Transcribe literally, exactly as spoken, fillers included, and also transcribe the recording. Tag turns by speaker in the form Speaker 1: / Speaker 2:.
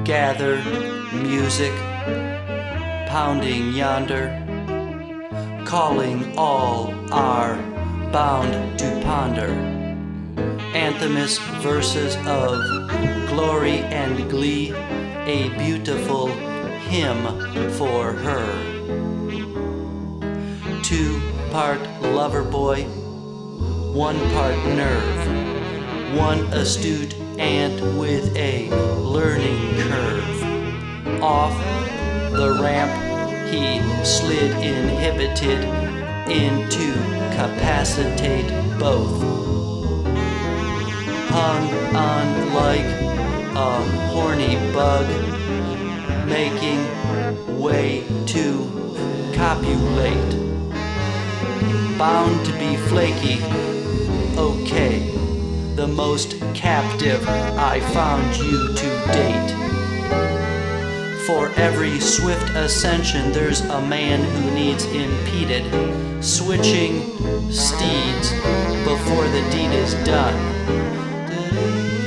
Speaker 1: gather music, pounding yonder, calling all are bound to ponder. Anthemous verses of glory and glee, a beautiful hymn for her. Two-part lover boy, one part nerve, one astute ant with a learning curve. Off the ramp he slid, inhibited, into capacitate both. Hung on like a horny bug, making way to copulate. Bound to be flaky, okay. The most captive I found you to date. For every swift ascension there's a man who needs impeded, switching steeds before the deed is done.